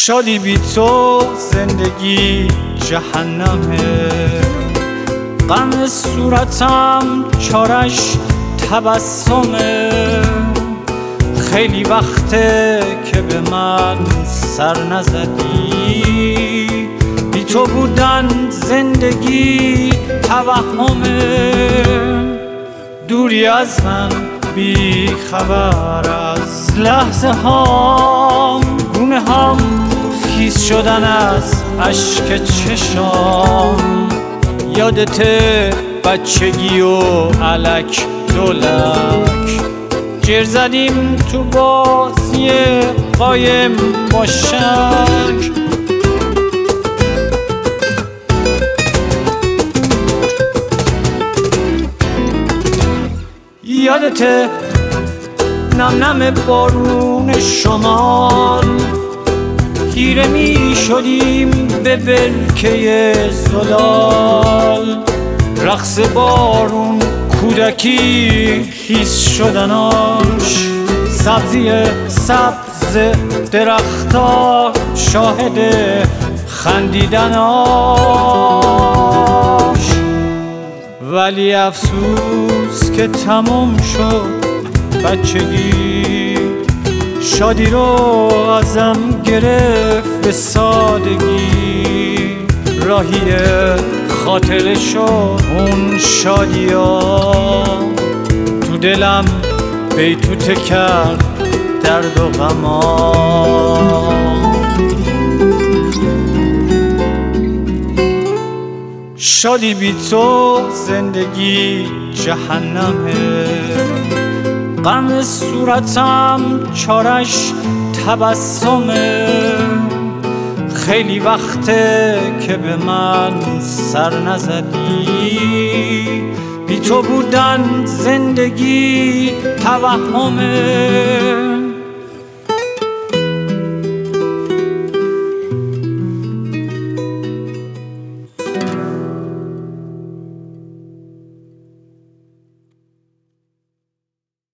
شادی بی تو زندگی جهنمه، غم صورتم چارش تبسمه. خیلی وقته که به من سر نزدی، بی تو بودن زندگی توهمه. دوری از من بی خبر از لحظه هام، گونه هم خیس شدن از اشک چشام. یادته بچگی و الک دولک، جر زدیم تو بازی قایم با شک. یادته نم نم بارون شمال، خیره می شدیم به برکه زلال. رقص بارون کودکی خیس شدناش، سبزی سبز درختا شاهد خندیدناش. ولی افسوس که تموم شد بچگی، شادی رو ازم گرفت به سادگی. راهی خاطره شد اون شادیا، تو دلم بیتوته کرد درد و غما. شادی بی تو زندگی جهنمه، غم صورتم چارش تبسمه. خیلی وقته که به من سر نزدی، بی تو بودن زندگی توهمه.